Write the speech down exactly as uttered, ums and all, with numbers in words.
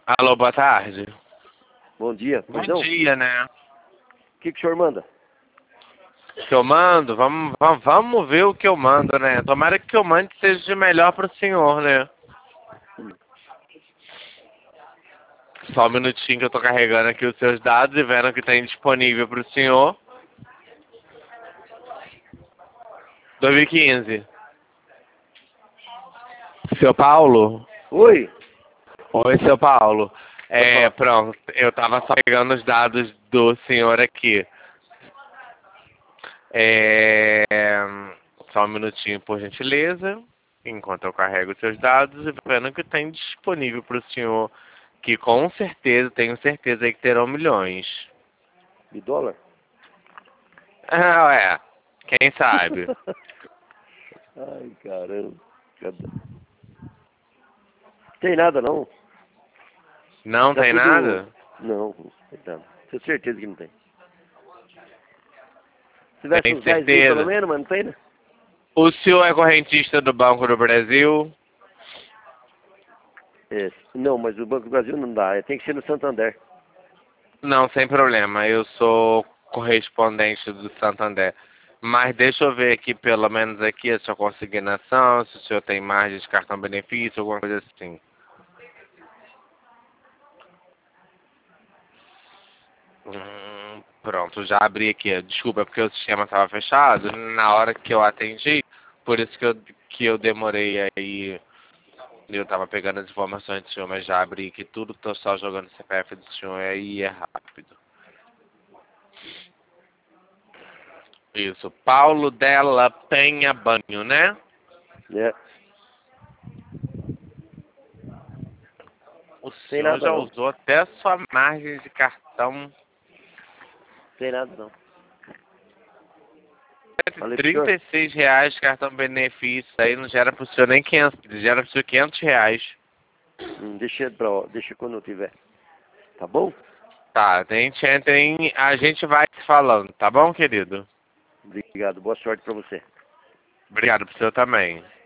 Alô, boa tarde. Bom dia. Bom Pois não? dia, né? O que, que o senhor manda? O que eu mando? Vamos, vamos, vamos ver o que eu mando, né? Tomara que o que eu mande seja de melhor pro senhor, né? Só um minutinho que eu tô carregando aqui os seus dados e vendo o que tem disponível pro senhor. dois mil e quinze. Seu Paulo? Oi. Oi, seu Paulo. Pode É, falar. pronto, eu tava só pegando os dados do senhor aqui. É... Só um minutinho, por gentileza, enquanto eu carrego os seus dados e vendo o que tem disponível para o senhor, que com certeza, tenho certeza aí que terão milhões. De dólar? Ah, é. Quem sabe? Ai, caramba. Cada- Tem nada, não. Não Tá tem tudo... nada? Não, não tem nada. Tenho certeza que não tem. Se tivesse Tem uns dez mil pelo certeza? menos, mas não tem, né? O senhor é correntista do Banco do Brasil? É, não, mas o Banco do Brasil não dá. É, tem que ser no Santander. Não, sem problema. Eu sou correspondente do Santander. Mas deixa eu ver aqui, pelo menos aqui, a sua consignação, se o senhor tem margem de cartão benefício, alguma coisa assim. Hum, pronto, já abri aqui. Desculpa, é porque o sistema estava fechado na hora que eu atendi, por isso que eu, que eu demorei aí. Eu estava pegando as informações do senhor, mas já abri aqui tudo, estou só jogando o C P F do senhor aí, é rápido. Isso, Paulo Della Penha Banho, né? É. O Tem senhor nada, já não. usou até a sua margem de cartão. Tem nada, não. Falei pro trinta senhor. e seis reais cartão benefício, aí não gera pro senhor nem quinhentos, gera pro senhor quinhentos reais. Hum, deixa, pra, deixa quando eu tiver. Tá bom? Tá, a gente entra em, a gente vai se falando, tá bom, querido? Obrigado. Boa sorte pra você. Obrigado pro senhor também.